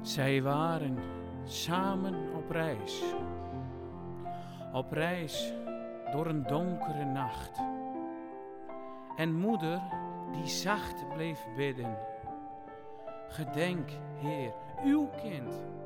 Zij waren samen op reis. Op reis door een donkere nacht. En moeder die zacht bleef bidden. Gedenk, Heer, uw kind